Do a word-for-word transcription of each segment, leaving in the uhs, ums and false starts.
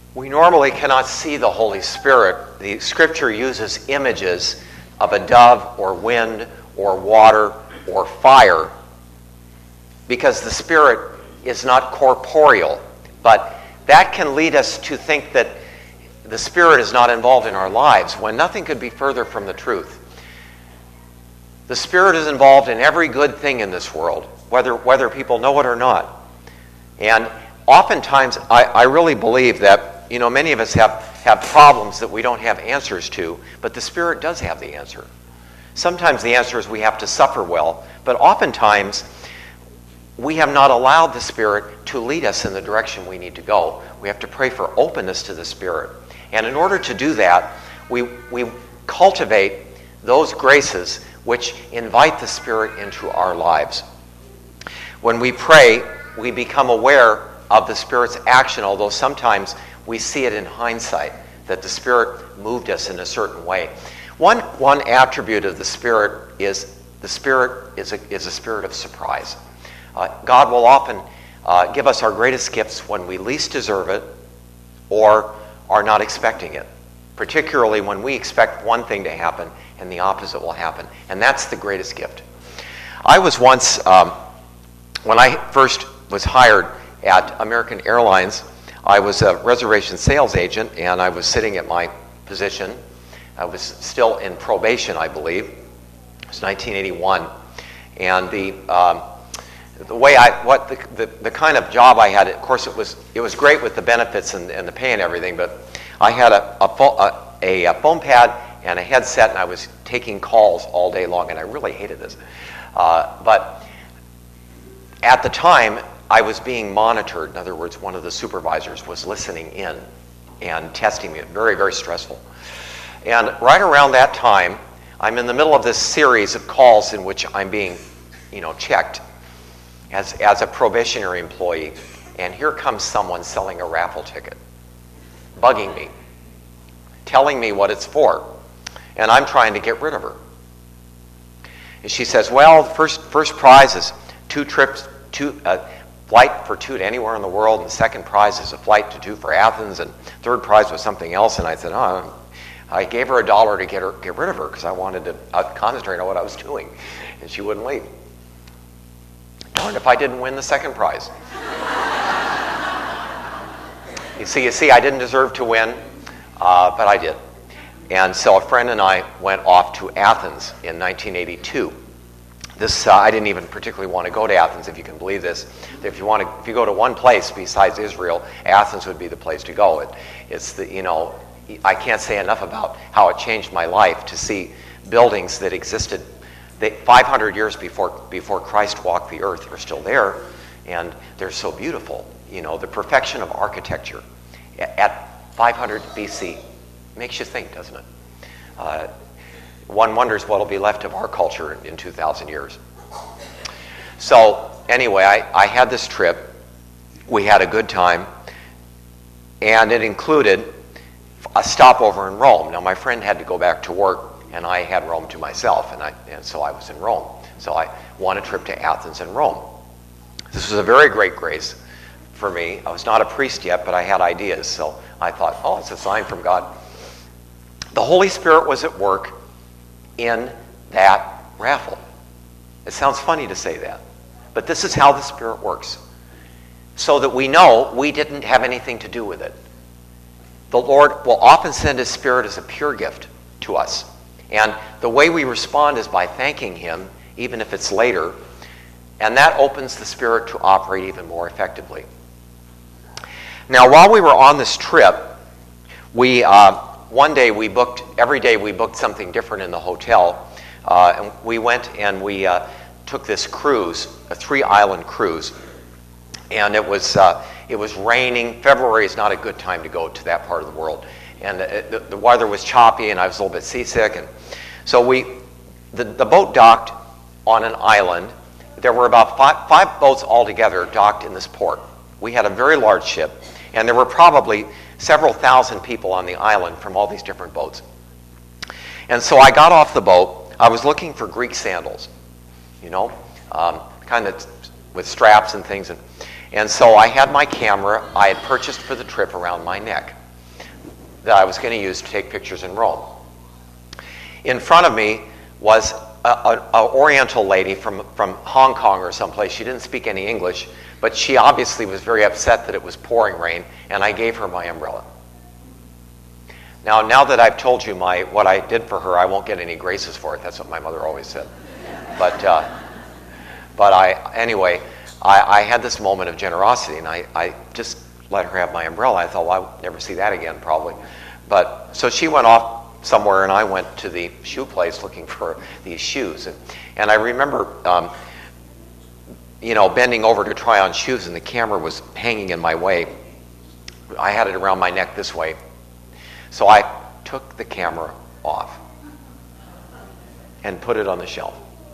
We normally cannot see the Holy Spirit. The Scripture uses images of a dove or wind or water or fire because the Spirit is not corporeal. But that can lead us to think that the Spirit is not involved in our lives when nothing could be further from the truth. The Spirit is involved in every good thing in this world, whether, whether people know it or not. And oftentimes, I, I really believe that You know, many of us have, have problems that we don't have answers to, but the Spirit does have the answer. Sometimes the answer is we have to suffer well, but oftentimes we have not allowed the Spirit to lead us in the direction we need to go. We have to pray for openness to the Spirit. And in order to do that, we, we cultivate those graces which invite the Spirit into our lives. When we pray, we become aware of the Spirit's action, although sometimes we see it in hindsight, that the Spirit moved us in a certain way. One, one attribute of the Spirit is the Spirit is a, is a spirit of surprise. Uh, God will often uh, give us our greatest gifts when we least deserve it or are not expecting it, particularly when we expect one thing to happen and the opposite will happen. And that's the greatest gift. I was once, um, when I first was hired at American Airlines, I was a reservation sales agent, and I was sitting at my position. I was still in probation, I believe. It was nineteen eighty-one. And the um, the way I, what the, the, the kind of job I had, of course, it was it was great with the benefits and, and the pay and everything, but I had a, a, a, a phone pad and a headset, and I was taking calls all day long, and I really hated this. Uh, but at the time, I was being monitored. In other words, one of the supervisors was listening in and testing me. Very, very stressful. And right around that time, I'm in the middle of this series of calls in which I'm being, you know, checked as, as a probationary employee. And here comes someone selling a raffle ticket, bugging me, telling me what it's for. And I'm trying to get rid of her. And she says, well, the first, first prize is two trips, two... Uh, flight for two to anywhere in the world, and the second prize is a flight to two for Athens, and third prize was something else. And I said, oh, I gave her a dollar to get her get rid of her because I wanted to uh, concentrate on what I was doing, and she wouldn't leave. Darned if I didn't win the second prize. you see, you see, I didn't deserve to win, uh, but I did. And so a friend and I went off to Athens in nineteen eighty-two. This, uh, I didn't even particularly want to go to Athens, if you can believe this. If you want to, if you go to one place besides Israel, Athens would be the place to go. It, it's the, you know, I can't say enough about how it changed my life to see buildings that existed they, five hundred years before before Christ walked the earth are still there, and they're so beautiful. You know, the perfection of architecture at five hundred B C makes you think, doesn't it? Uh, One wonders what will be left of our culture in two thousand years. So anyway, I, I had this trip. We had a good time. And it included a stopover in Rome. Now, my friend had to go back to work, and I had Rome to myself, and, I, and so I was in Rome. So I won a trip to Athens and Rome. This was a very great grace for me. I was not a priest yet, but I had ideas. So I thought, oh, it's a sign from God. The Holy Spirit was at work in that raffle. It sounds funny to say that, but this is how the Spirit works. So that we know we didn't have anything to do with it. The Lord will often send His Spirit as a pure gift to us. And the way we respond is by thanking Him, even if it's later, and that opens the Spirit to operate even more effectively. Now, while we were on this trip, we... Uh, One day we booked, every day we booked something different in the hotel. Uh, and we went and we uh, took this cruise, a three-island cruise. And it was uh, it was raining. February is not a good time to go to that part of the world. And the, the weather was choppy, and I was a little bit seasick. And so we, the, the boat docked on an island. There were about five, five boats altogether docked in this port. We had a very large ship, and there were probably several thousand people on the island from all these different boats. And so I got off the boat. I was looking for Greek sandals, you know, um, kind of with straps and things. And, and so I had my camera I had purchased for the trip around my neck. that I was going to use to take pictures in Rome. In front of me was a, a, a Oriental lady from, from Hong Kong or someplace. She didn't speak any English, but she obviously was very upset that it was pouring rain, and I gave her my umbrella. Now, now that I've told you my what I did for her, I won't get any graces for it. That's what my mother always said. But uh, but I anyway, I, I had this moment of generosity, and I, I just let her have my umbrella. I thought, well, I'll never see that again, probably. But so she went off somewhere, and I went to the shoe place looking for these shoes. And, and I remember, um, you know, bending over to try on shoes, and the camera was hanging in my way. I had it around my neck this way. So I took the camera off and put it on the shelf.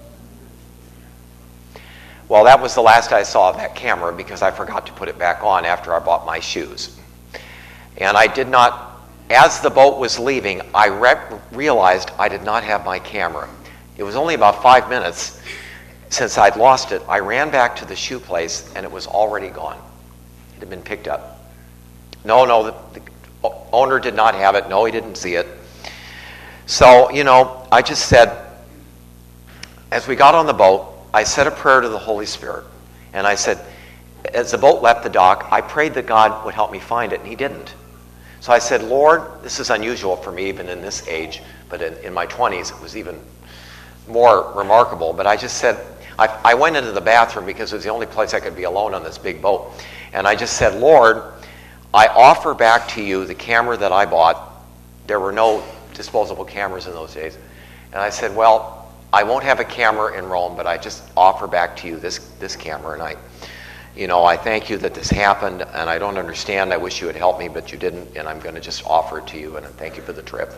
Well, that was the last I saw of that camera because I forgot to put it back on after I bought my shoes. And I did not, as the boat was leaving, I re- realized I did not have my camera. It was only about five minutes since I'd lost it. I ran back to the shoe place and it was already gone. It had been picked up. No, no, the, the owner did not have it. No, he didn't see it. So, you know, I just said, as we got on the boat, I said a prayer to the Holy Spirit. And I said, as the boat left the dock, I prayed that God would help me find it, and he didn't. So I said, Lord, this is unusual for me even in this age, but in, in my twenties it was even more remarkable. But I just said, I, I went into the bathroom because it was the only place I could be alone on this big boat. And I just said, Lord, I offer back to you the camera that I bought. There were no disposable cameras in those days. And I said, well, I won't have a camera in Rome, but I just offer back to you this, this camera. And I, you know, I thank you that this happened, and I don't understand. I wish you had helped me, but you didn't, and I'm going to just offer it to you, and thank you for the trip.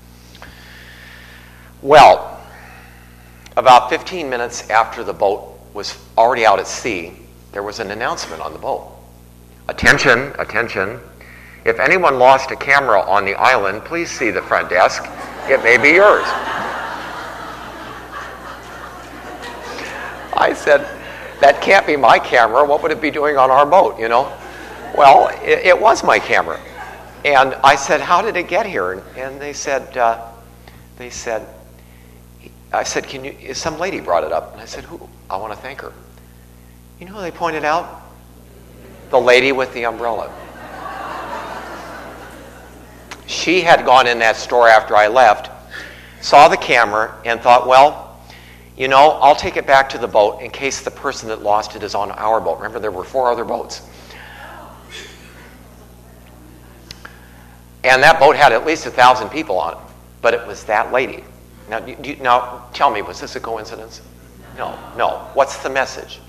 Well, about fifteen minutes after the boat was already out at sea, there was an announcement on the boat. Attention, attention. If anyone lost a camera on the island, please see the front desk. It may be yours. I said, that can't be my camera. What would it be doing on our boat, you know? Well, it, it was my camera. And I said, how did it get here? And, and they said, uh, they said, I said, can you, some lady brought it up. And I said, who? I want to thank her. You know who they pointed out? The lady with the umbrella. She had gone in that store after I left, saw the camera, and thought, well, you know, I'll take it back to the boat in case the person that lost it is on our boat. Remember, there were four other boats. And that boat had at least a thousand people on it, but it was that lady. Now, do you, now tell me, was this a coincidence? No, no. What's the message?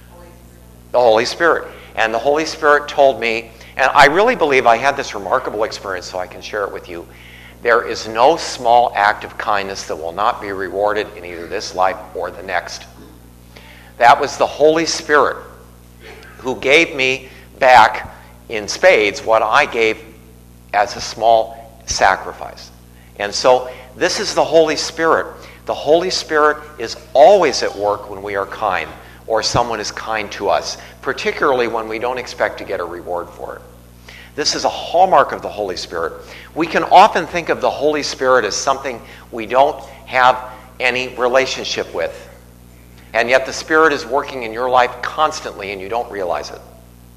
The Holy Spirit. And the Holy Spirit told me, and I really believe I had this remarkable experience, so I can share it with you. There is no small act of kindness that will not be rewarded in either this life or the next. That was the Holy Spirit who gave me back in spades what I gave as a small sacrifice. And so this is the Holy Spirit. The Holy Spirit is always at work when we are kind or someone is kind to us, particularly when we don't expect to get a reward for it. This is a hallmark of the Holy Spirit. We can often think of the Holy Spirit as something we don't have any relationship with. And yet the Spirit is working in your life constantly and you don't realize it.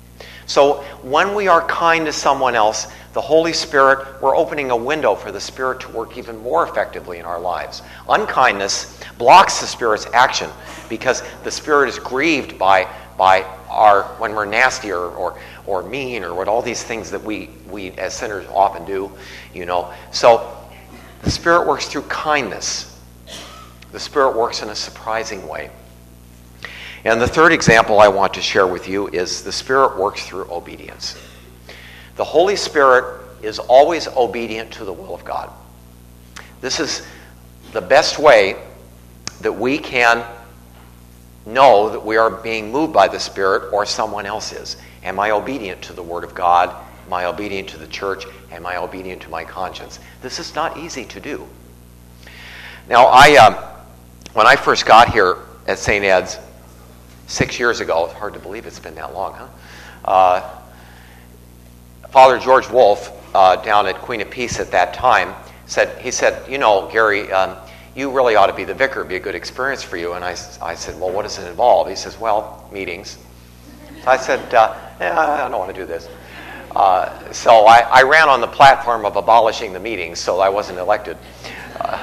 So when we are kind to someone else, the Holy Spirit, we're opening a window for the Spirit to work even more effectively in our lives. Unkindness blocks the Spirit's action because the Spirit is grieved by, by our, when we're nasty or, or, or mean or what all these things that we, we as sinners often do, you know. So the Spirit works through kindness. The Spirit works in a surprising way. And the third example I want to share with you is the Spirit works through obedience. The Holy Spirit is always obedient to the will of God. This is the best way that we can know that we are being moved by the Spirit or someone else is. Am I obedient to the Word of God? Am I obedient to the church? Am I obedient to my conscience? This is not easy to do. Now, I um, when I first got here at Saint Ed's six years ago, it's hard to believe it's been that long, huh? Uh, Father George Wolfe uh, down at Queen of Peace at that time said, he said, you know, Gary, um, you really ought to be the vicar. It'd be a good experience for you. And I, I said, well, what does it involve? He says, well, meetings. So I said, uh, yeah, I don't want to do this. Uh, so I, I ran on the platform of abolishing the meetings, so I wasn't elected. Uh,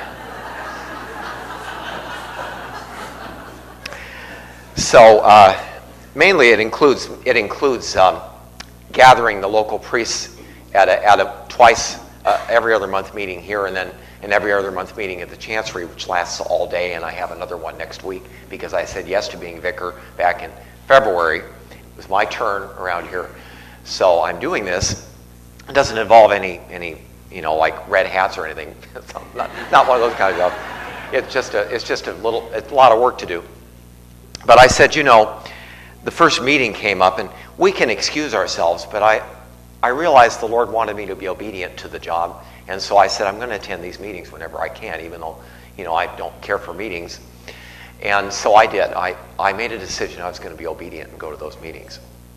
so uh, mainly it includes it includes um, gathering the local priests at a, at a twice uh, every other month meeting here, and then an every other month meeting at the Chancery, which lasts all day, and I have another one next week because I said yes to being vicar back in February. It was my turn around here. So I'm doing this. It doesn't involve any, any, you know, like red hats or anything. It's not, not one of those kind of jobs. It's just a, it's just a little, it's a lot of work to do. But I said, you know, the first meeting came up, and we can excuse ourselves, but I, I realized the Lord wanted me to be obedient to the job, and so I said, I'm going to attend these meetings whenever I can, even though, you know, I don't care for meetings. And so I did. I, I made a decision I was going to be obedient and go to those meetings.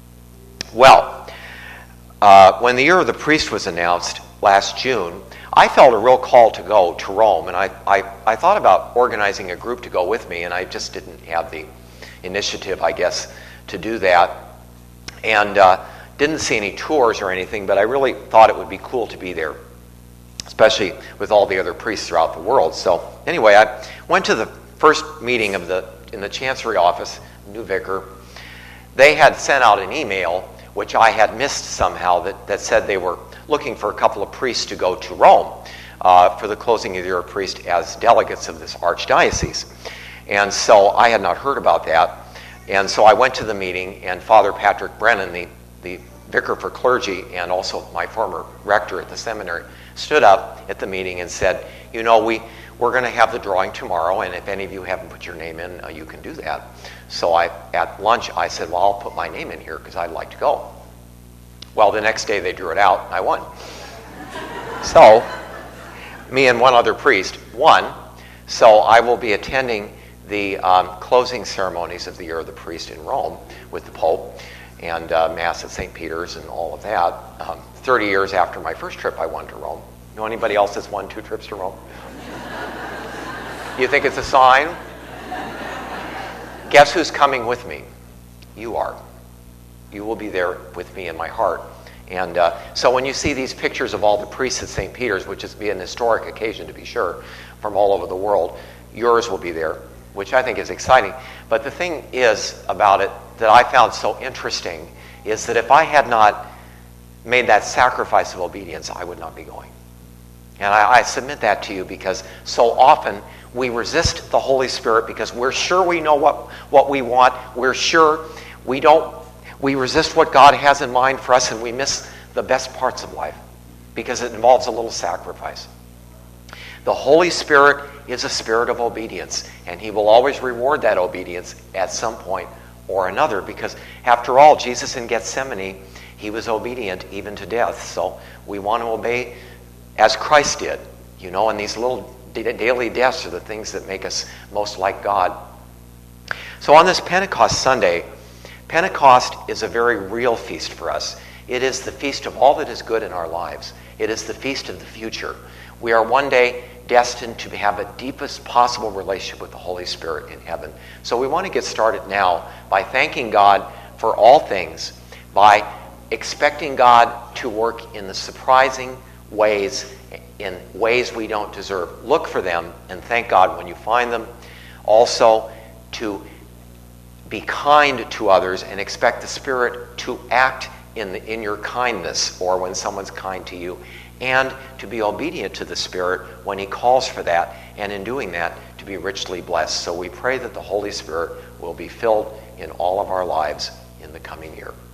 Well, uh, when the Year of the Priest was announced last June, I felt a real call to go to Rome, and I, I, I thought about organizing a group to go with me, and I just didn't have the initiative, I guess, to do that, and uh, didn't see any tours or anything, but I really thought it would be cool to be there, especially with all the other priests throughout the world. So anyway, I went to the first meeting of the in the Chancery office, new vicar. They had sent out an email, which I had missed somehow, that, that said they were looking for a couple of priests to go to Rome uh, for the closing of the Year of Priest as delegates of this archdiocese. And so I had not heard about that. And so I went to the meeting, and Father Patrick Brennan, the, the vicar for clergy and also my former rector at the seminary, stood up at the meeting and said, you know, we, we're going to have the drawing tomorrow, and if any of you haven't put your name in, uh, you can do that. So I, at lunch, I said, well, I'll put my name in here because I'd like to go. Well, the next day they drew it out, and I won. So, me and one other priest won. So I will be attending the um, closing ceremonies of the Year of the Priest in Rome with the Pope, and uh, Mass at Saint Peter's and all of that. Um, thirty years after my first trip, I won to Rome. Know anybody else that's won two trips to Rome? You think it's a sign? Guess who's coming with me? You are. You will be there with me in my heart. And uh, so when you see these pictures of all the priests at Saint Peter's, which is be an historic occasion to be sure, from all over the world, yours will be there, which I think is exciting. But the thing is about it that I found so interesting is that if I had not made that sacrifice of obedience, I would not be going. And I, I submit that to you because so often we resist the Holy Spirit because we're sure we know what, what we want. We're sure we don't, we resist what God has in mind for us, and we miss the best parts of life because it involves a little sacrifice. The Holy Spirit is a spirit of obedience, and he will always reward that obedience at some point or another because, after all, Jesus in Gethsemane, he was obedient even to death. So we want to obey as Christ did, you know, and these little daily deaths are the things that make us most like God. So on this Pentecost Sunday, Pentecost is a very real feast for us. It is the feast of all that is good in our lives. It is the feast of the future. We are one day destined to have a deepest possible relationship with the Holy Spirit in heaven. So we want to get started now by thanking God for all things, by expecting God to work in the surprising ways, in ways we don't deserve. Look for them and thank God when you find them. Also, to be kind to others and expect the Spirit to act in, the, in your kindness or when someone's kind to you, and to be obedient to the Spirit when he calls for that, and in doing that, to be richly blessed. So we pray that the Holy Spirit will be filled in all of our lives in the coming year.